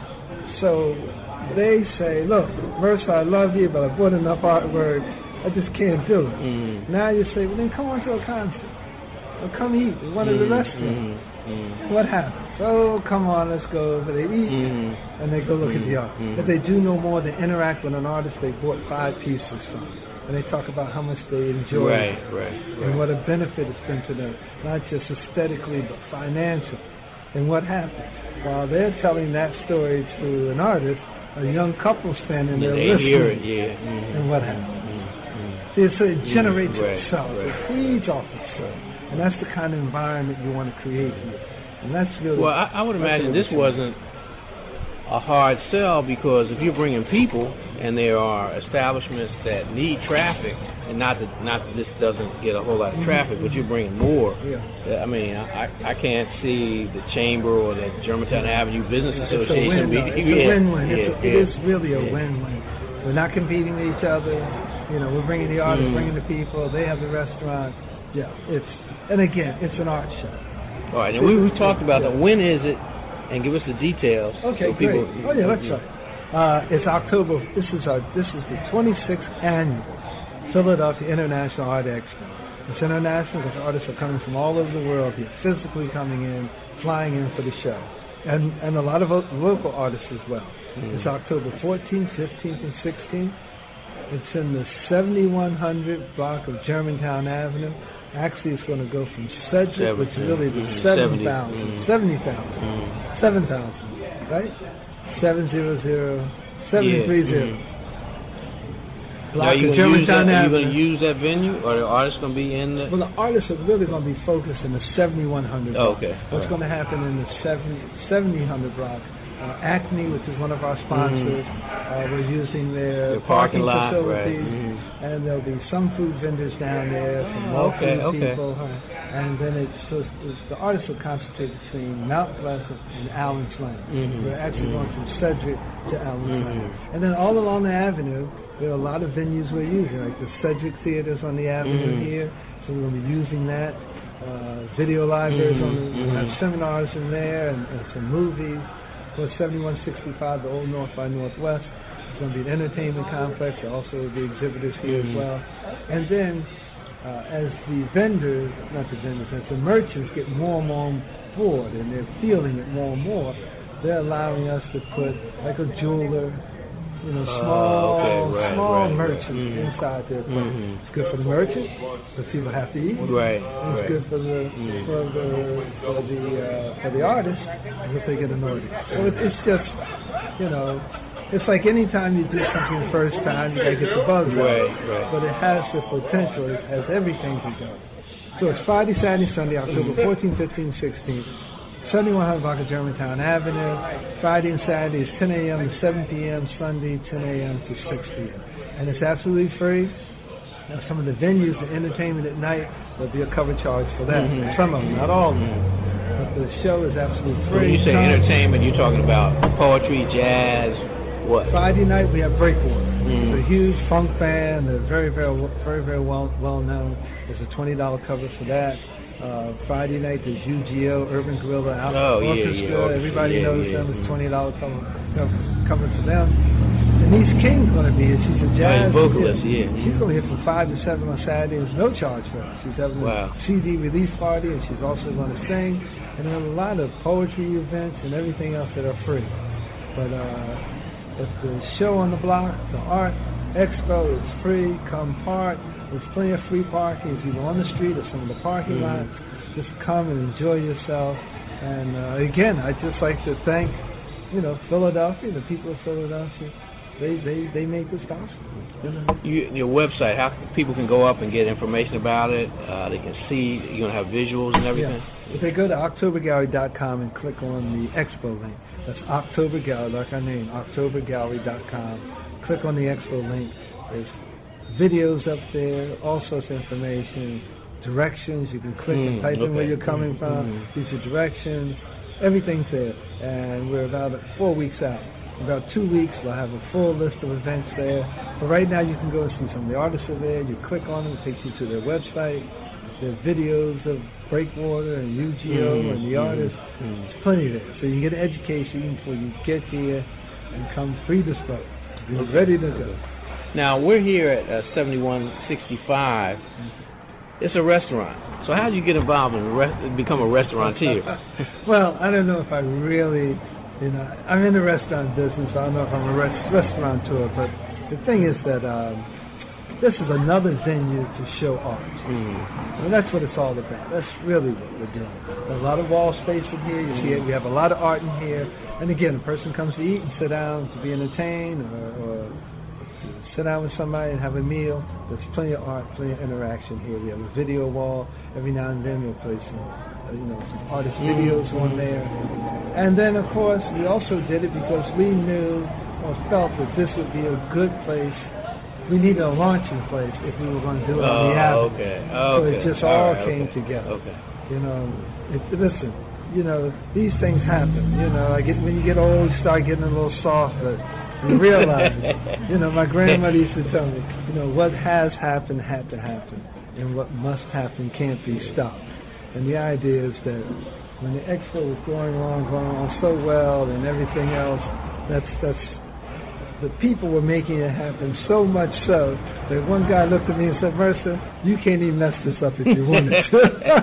so they say, look, Mercer, I love you, but I bought enough artwork. I just can't do it. Mm-hmm. Now you say, well, then come on to a concert. Or come eat at one mm-hmm. of the restaurants. Mm-hmm. What happens? Oh, come on, let's go over. They eat, mm-hmm. and they go look mm-hmm. at the art. Mm-hmm. If they do no more than interact with an artist they bought five pieces from, and they talk about how much they enjoy right, it, right, and right. what a benefit it's been to them, not just aesthetically, but financially. And what happens? While they're telling that story to an artist, a young couple standing there they listening, hear it, yeah. Mm-hmm. and what happens? Mm-hmm. See, so it generates mm-hmm. right, itself. Right. It feeds off itself. And that's the kind of environment you want to create here. And that's really... Well, I, I would imagine this wasn't a hard sell, because if you're bringing people, and there are establishments that need traffic, and not that not that this doesn't get a whole lot of traffic, but you're bringing more. Yeah. I mean, I I can't see the Chamber or the Germantown Avenue Business It's Association. a win, be, no, it's yeah, a win-win. Yeah, it's a, yeah. It is really a win-win. We're not competing with each other. You know, we're bringing the artists, mm. bringing the people. They have the restaurant. Yeah, it's... And again, it's an art show. All right, and we, we talked about that. When is it? And give us the details. Okay, so people, great. Oh yeah, that's yeah. right. Uh, it's October. This is our. This is the twenty-sixth annual Philadelphia International Art Expo. It's international because artists are coming from all over the world here, physically coming in, flying in for the show, and and a lot of local artists as well. Mm. It's October fourteenth, fifteenth, and sixteenth. It's in the seventy-one hundred block of Germantown Avenue. Actually, it's going to go from Sedgwick, seven, which is really the mm, seven thousand, mm. seventy thousand, mm. seven thousand, right? seven hundred, seven thirty. Yeah. Mm. Now, are you going to use that venue, or are the artists going to be in the... Well, the artists are really going to be focused in the seventy-one hundred block. Oh, okay. What's right. going to happen in the seventy hundred block? Uh, Acme, which is one of our sponsors, mm-hmm. uh, we're using their the parking, parking lot, facilities, right. mm-hmm. and there'll be some food vendors down there, some oh, local okay, okay. people, and then it's, so it's the artists will concentrate between Mount Pleasant and Allen's Lane. Mm-hmm. We're actually mm-hmm. going from Sedgwick to Allen's mm-hmm. Lane, and then all along the avenue there are a lot of venues we're using, like the Sedgwick Theater's on the avenue mm-hmm. here, so we're going to be using that. Uh, video libraries, mm-hmm. on the, we'll have mm-hmm. seminars in there, and, and some movies. For seventy-one sixty-five, the old North by Northwest. It's going to be an entertainment complex. There also will be exhibitors here mm-hmm. as well. And then, uh, as the vendors, not the vendors, as the merchants get more and more on board and they're feeling it more and more, they're allowing us to put, like a jeweler, you know, small, oh, okay. right, small right, merchants right. inside their place. Mm-hmm. It's good for the merchant, because people have to eat. Right, It's right. good for the mm. for the for the uh, for the artist, if they get an audience. So it, it's just, you know, it's like any time you do something the first time, you gotta get the buzz Right, right. But it has the potential. It has everything to go. So it's Friday, Saturday, Sunday, October fourteenth, fifteenth, sixteenth. seventy-one hundred block of Germantown Avenue. Friday and Saturday is ten a.m. to seven p.m. Sunday, ten a.m. to six p.m. And it's absolutely free. Now, some of the venues, the entertainment at night, there'll be a cover charge for that. Mm-hmm. Some of them, not all of them. But the show is absolutely So free. when you say Time- entertainment, you're talking about poetry, jazz, what? Friday night we have Breakwater. Mm. It's a huge funk band. They're very, very, very, very well well known. There's a twenty dollar cover for that. Uh, Friday night there's U G O, Urban Gorilla, Out Oh, yeah, Orchestra. yeah, orchestra. Everybody Yeah, knows yeah. them. It's twenty dollar cover, cover for them. Denise King's going to be here. She's a jazz Oh, vocalist, yeah. She's going to be here from five to seven on Saturday. There's no charge for her. She's having Wow. a C D release party, and she's also going to sing. And then a lot of poetry events and everything else that are free. But uh, it's the show on the block, the art expo is free. Come park. There's plenty of free parking. If you go on the street or some of the parking Mm-hmm. lots, just come and enjoy yourself. And uh, again, I'd just like to thank, you know, Philadelphia, the people of Philadelphia. They they, they make this possible. You know? You, your website, how people can go up and get information about it. Uh, they can see. You're gonna have visuals and everything. Yeah. If they go to october gallery dot com and click on the expo link, that's October Gallery, like our name, october gallery dot com. Click on the expo link. There's videos up there, all sorts of information, directions. You can click Mm, and type in okay. where you're coming from. Mm. These are directions. Everything's there, and we're about four weeks out. In about two weeks, we'll have a full list of events there. But right now, you can go and see some of the artists are there. You click on them, it takes you to their website. There are videos of Breakwater and U G O Mm, and the mm, artists. mm. There's plenty there. So you can get an education before you get here and come predisposed. Be ready to go. Now we're here at uh, seventy-one sixty-five. It's a restaurant. So how did you get involved and re- become a restaurateur? Well, I don't know if I really, you know, I'm in the restaurant business. I don't know if I'm a res- restaurateur, but the thing is that um, this is another venue to show art. Mm. And that's what it's all about. That's really what we're doing. There's a lot of wall space in here. You see it. We have a lot of art in here. And again, a person comes to eat and sit down to be entertained, or, or to sit down with somebody and have a meal. There's plenty of art, plenty of interaction here. We have a video wall. Every now and then we'll play some, uh, you know, some artist videos on there. And then, of course, we also did it because we knew or felt that this would be a good place. We needed a launching place if we were going to do it on the Oh, avenue. okay. So Okay. it just all, right, came okay. together. Okay. You know, it, listen, you know, these things happen. You know, I get when you get old, you start getting a little soft, but you realize, you know, my grandmother used to tell me, you know, what has happened had to happen, and what must happen can't be stopped. And the idea is that when the expo was going on, going on so well, and everything else, that's that's the people were making it happen so much so that one guy looked at me and said, Mercer, you can't even mess this up if you wanted to.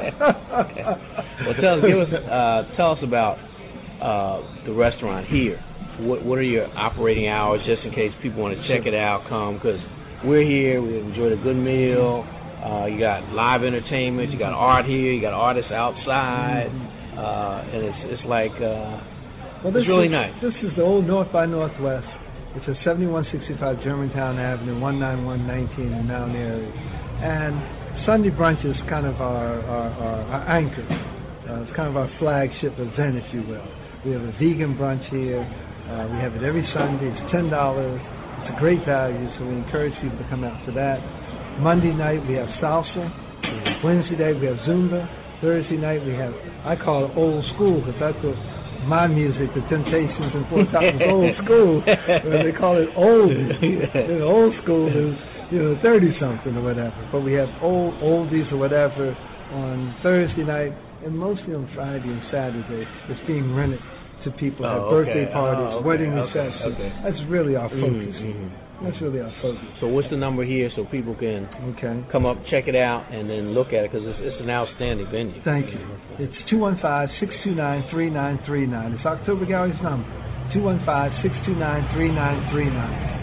Okay. Well, tell, give us, uh, tell us about uh, the restaurant here. What, what are your operating hours, just in case people want to check it out, come, because we're here, we enjoyed a good meal, uh, you got live entertainment, you got art here, you got artists outside, uh, and it's it's like, uh, well, this it's really is, nice. This is the old North by Northwest. It's at seventy-one sixty-five Germantown Avenue, one nine one nineteen in Mount Airy. And Sunday brunch is kind of our, our, our, our anchor. Uh, it's kind of our flagship event, if you will. We have a vegan brunch here. Uh, we have it every Sunday. It's ten dollars. It's a great value, so we encourage people to come out for that. Monday night, we have salsa. Wednesday night, we have Zumba. Thursday night, we have, I call it old school, because that's what my music, the Temptations and Four Tops, is old school. They call it old. You know, old school is, you know, thirty-something or whatever. But we have old oldies or whatever on Thursday night, and mostly on Friday and Saturday. It's being rented to people, have Oh, birthday okay. parties, Oh, okay. wedding Okay. receptions. Okay. That's really our focus. Mm-hmm. That's really our focus. So what's the number here so people can Okay. come up, check it out, and then look at it, because it's, it's an outstanding venue. Thank you. It's two one five, six two nine, three nine three nine. It's October Gallery's number, two one five, six two nine, three nine three nine.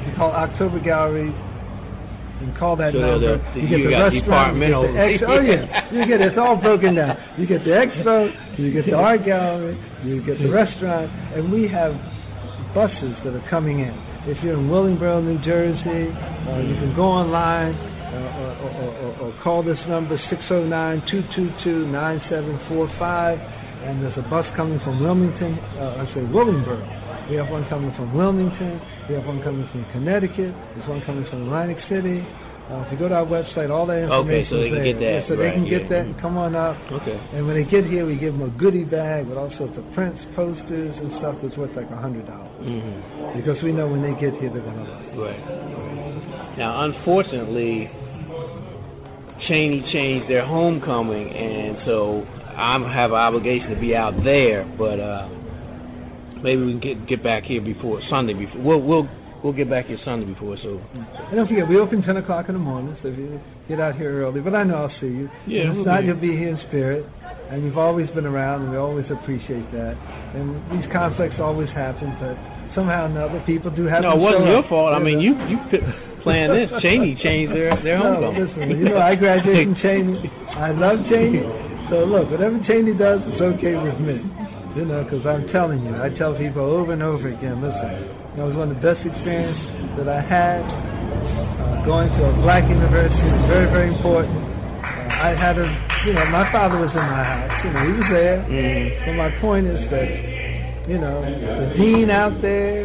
you call October Gallery and call that so number, the, the, you get you the got restaurant, you get the ex- oh yeah, you get it's all broken down. You get the expo, you get the art gallery, you get the restaurant, and we have buses that are coming in. If you're in Willingboro, New Jersey, uh, you can go online uh, or, or, or, or call this number six oh nine, two two two, nine seven four five, and there's a bus coming from Wilmington, uh, I say Willingboro. We have one coming from Wilmington. We have one coming from Connecticut. There's one coming from Atlantic City. Uh, if you go to our website, all that information okay, so they is can there. get that. Yeah, so right, they can get yeah. that and come on up. Okay. And when they get here, we give them a goodie bag with all sorts of prints, posters, and stuff that's worth like one hundred dollars. Mm-hmm. Because we know when they get here, they're going to like it. Right. Now, unfortunately, Cheney changed their homecoming, and so I have an obligation to be out there, but uh, maybe we can get get back here before Sunday. Before we'll we'll we'll get back here Sunday before. So. And don't forget, we open ten o'clock in the morning. So if you get out here early, but I know I'll see you. Yeah. And if we'll not, be you'll be here in spirit, and you've always been around, and we always appreciate that. And these conflicts always happen, but somehow or another, people do have. No, to it wasn't show your up. fault. I You mean, know? you you planned this. Cheney changed their their no, homecoming. listen, you know I graduated from Cheney. I love Cheney. So look, whatever Cheney does, it's okay with me. You know, because I'm telling you, I tell people over and over again, listen, it was one of the best experiences that I had. Uh, going to a black university was very, very important. Uh, I had a, you know, my father was in my house. You know, he was there. Mm-hmm. So my point is that, you know, the dean out there,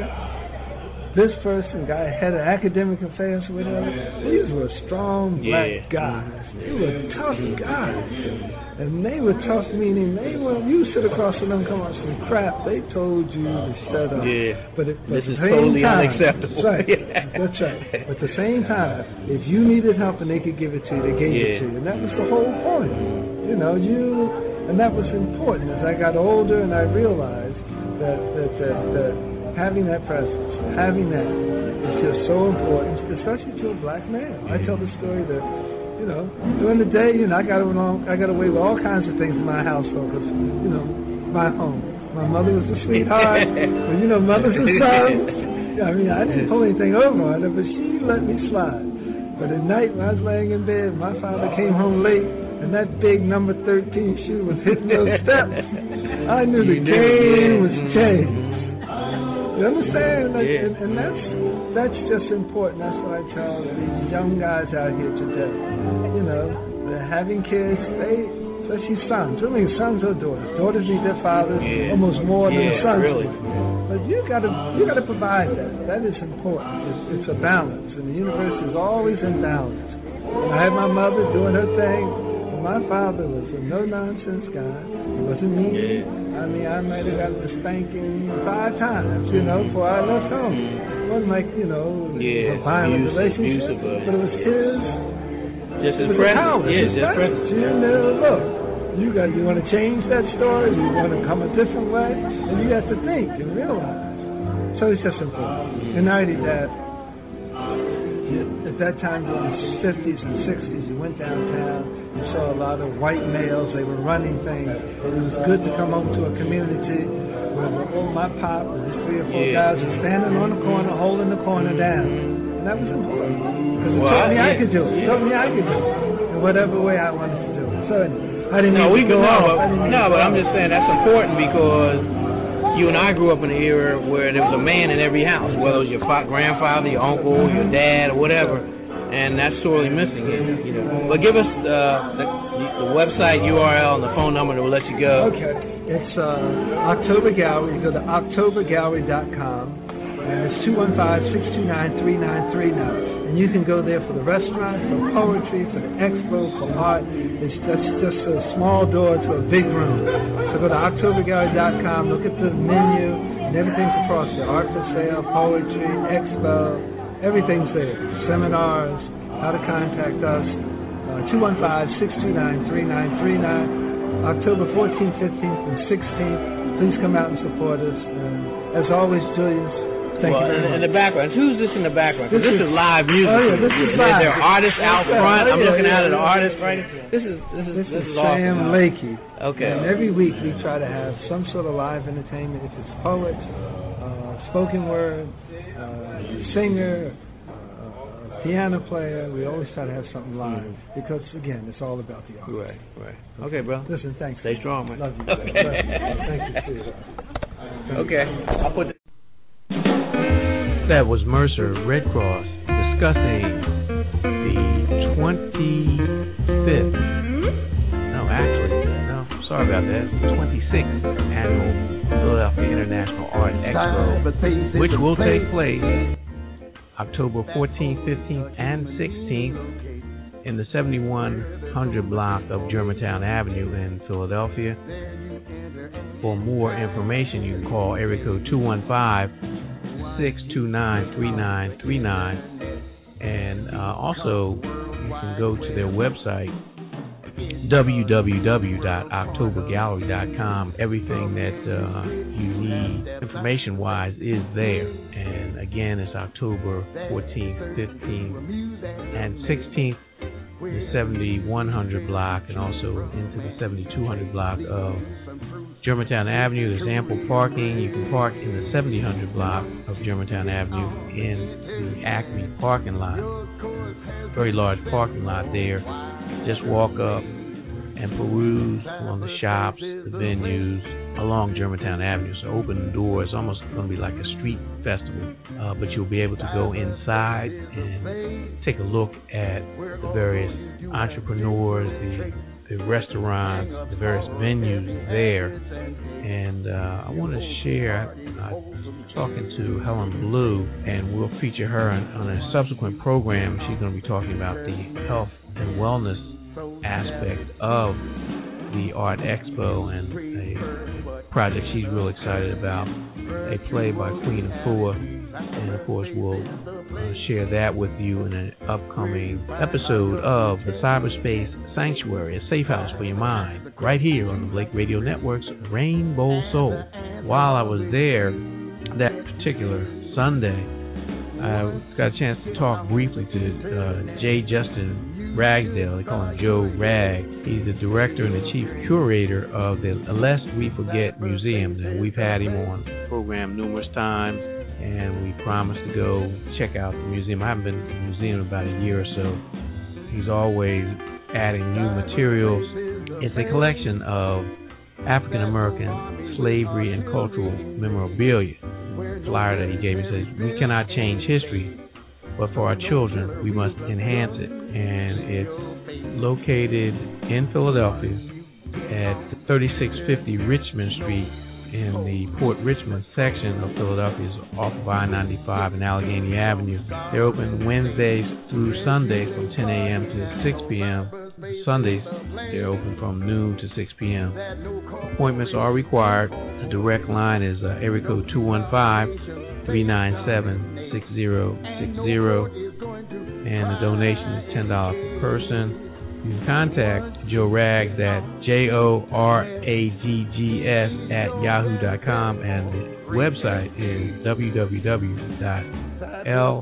this person, guy head of academic affairs, whatever, these were strong black yeah. guys. They were tough guys. And they were tough, meaning they were, you sit across from them, come on some crap, they told you to shut up. Yeah. But, it, but this is at the same totally time, unacceptable. That's right. That's right. But at the same time, if you needed help and they could give it to you, they gave yeah. it to you. And that was the whole point. You know, you, and that was important. As I got older and I realized that, that, that, that having that presence, having that is just so important, especially to a black man. I tell the story that, you know, during the day, you know, I got along, I got away with all kinds of things in my household because, you know, my home. My mother was a sweetheart, but you know, mothers and sons. I mean, I didn't pull anything over on her, but she let me slide. But at night when I was laying in bed, my father came home late, and that big number thirteen shoe was hitting those steps. I knew the game was changed. You understand? Yeah. And, and that's that's just important. That's what I tell these young guys out here today. You know, they're having kids, they, especially sons. I mean, sons or daughters. Daughters need their fathers yeah. almost more yeah, than sons. Really. But you gotta you gotta provide that. That is important. It's, it's a balance, and the universe is always in balance. And I had my mother doing her thing. And my father was a no-nonsense guy. He wasn't mean. Yeah. I mean, I might have gotten a spanking five times, you know, before I left home. It wasn't like, you know, yeah, a violent abusive, relationship, abusive, but it was his. Just his it was presence. power, Yeah, his just presence. presence. You know, look, you got, you want to change that story, you want to come a different way, and you have to think and realize. So it's just important. Mm-hmm. And not only that, at that time, in the fifties and sixties, you went downtown, you saw a lot of white males, they were running things. It was good to come home to a community where oh, my pop and his three or four yeah. guys were standing on the corner, holding the corner down. And that was important. Because it well, taught me yeah. I could do it. It taught me I could do it in whatever way I wanted to do it. So I didn't no, we go no, off. but, no, but I'm just saying that's important because you and I grew up in an era where there was a man in every house, whether it was your fa- grandfather, your uncle, your dad, or whatever, and that's sorely missing. You know. But give us uh, the, the website U R L and the phone number that will let you go. Okay. It's uh, October Gallery. You go to october gallery dot com, and it's two one five, six two nine, three nine three nine. And you can go there for the restaurant, for poetry, for the expo, for art. It's just, just a small door to a big room. So go to october gallery dot com, look at the menu, and everything's across there. Art for sale, poetry, expo, everything's there. Seminars, how to contact us, uh, two one five, six two nine, three nine three nine. October fourteenth, fifteenth, and sixteenth. Please come out and support us. And as always, Julius, thank well, you very in, much. in the background, who's this in the background? This, this is, is live music. Oh yeah, this is there, live. There are artists out yeah, front. oh, I'm yeah, looking yeah, out at the yeah, artists yeah, right yeah. This is this is this, this is is awesome. Sam Lakey. Okay. And every week we try to have some sort of live entertainment. If it's poets, uh, spoken word, uh, singer, a piano player. We always try to have something live mm-hmm. because, again, it's all about the art. Right, right. Okay, bro. Listen, thanks. Stay strong, man. Love you. Okay. Thank you, sweetheart. Okay. I'll put it. That was Mercer Red Cross discussing the twenty-fifth. No, actually, no. Sorry about that. twenty-sixth annual Philadelphia International Art Expo, which will take place October fourteenth, fifteenth, and sixteenth in the seventy-one hundred block of Germantown Avenue in Philadelphia. For more information, you can call area code two one five, six two nine, three nine three nine, and uh, also you can go to their website, w w w dot october gallery dot com. Everything that uh, you need information-wise is there. And again, it's October fourteenth, fifteenth, and sixteenth, the seventy-one hundred block, and also into the seventy-two hundred block of Germantown Avenue. There's ample parking. You can park in the seventy hundred block of Germantown Avenue in the Acme parking lot. Very large parking lot there. Just walk up and peruse on the shops, the venues along Germantown Avenue. So open the door. It's almost going to be like a street festival, uh, but you'll be able to go inside and take a look at the various entrepreneurs, the the restaurants, the various venues there. And uh, I want to share, uh, talking to Helen Blue, and we'll feature her on, on a subsequent program. She's going to be talking about the health and wellness aspect of the Art Expo and a project she's real excited about, a play by Queen Afua, and of course we'll uh, share that with you in an upcoming episode of the Cyberspace Sanctuary, a safe house for your mind, right here on the Blake Radio Network's Rainbow Soul. While I was there that particular Sunday, I got a chance to talk briefly to uh, J. Justin Ragsdale. They call him Joe Rag. He's the director and the chief curator of the Lest We Forget Museum. And we've had him on the program numerous times, and we promised to go check out the museum. I haven't been to the museum in about a year or so. He's always adding new materials. It's a collection of African American slavery and cultural memorabilia. The flyer that he gave me says, "We cannot change history, but for our children, we must enhance it." And it's located in Philadelphia at thirty-six fifty Richmond Street in the Port Richmond section of Philadelphia, off of I ninety-five and Allegheny Avenue. They're open Wednesdays through Sundays from ten a.m. to six p.m. Sundays, they're open from noon to six p.m. Appointments are required. The direct line is uh, area code two one five, three nine seven, six zero six zero, and the donation is ten dollars per person. You can contact Joe Rags at J O R A G G S at yahoo dot com, and the website is w w w dot l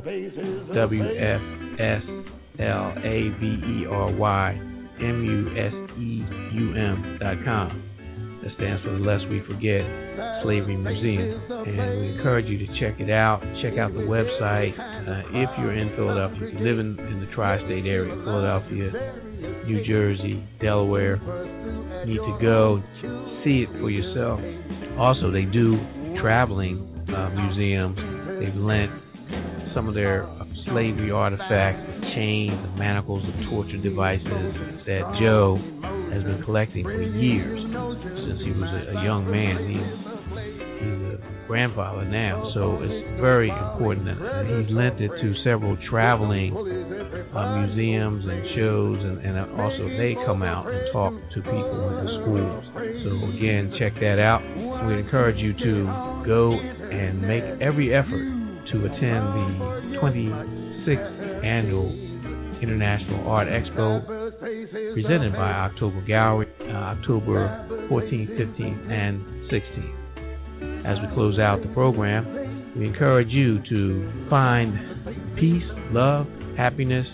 w f s l a v e r y m u s e u m dot com. That stands for the Lest We Forget Slavery Museum. And we encourage you to check it out. Check out the website. Uh, if you're in Philadelphia, if you live in, in the tri-state area, Philadelphia, New Jersey, Delaware, you need to go see it for yourself. Also, they do traveling uh, museums. They've lent some of their slavery artifacts, chains, and manacles, and torture devices that Joe has been collecting for years, since he was a, a young man. He's, he's a grandfather now, so it's very important that he's lent it to several traveling uh, museums and shows, and, and also they come out and talk to people in the schools. So again, check that out. We encourage you to go and make every effort to attend the twenty-sixth annual International Art Expo, presented by October Gallery, uh, October fourteenth, fifteenth, and sixteenth. As we close out the program, we encourage you to find peace, love, happiness,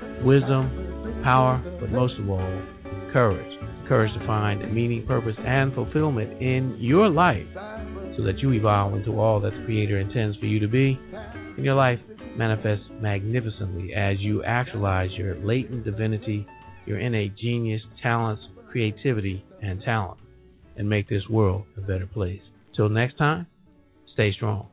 wisdom, power, but most of all, courage. Courage to find meaning, purpose, and fulfillment in your life, so that you evolve into all that the Creator intends for you to be. And your life manifest magnificently as you actualize your latent divinity, your innate genius, talents, creativity, and talent, and make this world a better place. Till next time, stay strong.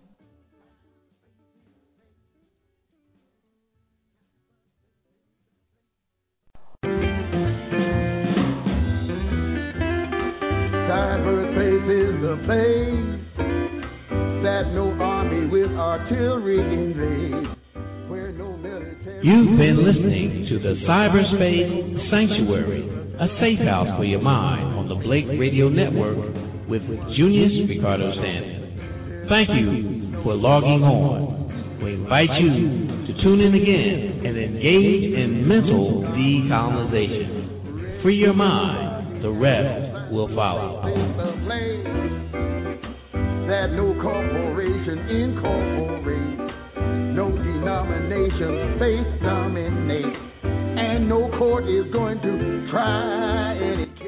Cyberspace is the place that no army with artillery invades. Where no military. You've been listening to the Cyberspace Sanctuary, a safe house for your mind on the Blake Radio Network with Junius Ricardo Stanton. Thank you for logging on. We invite you to tune in again and engage in mental decolonization. Free your mind, the rest will follow. That no corporation incorporates, no denomination face dominate, and no court is going to try any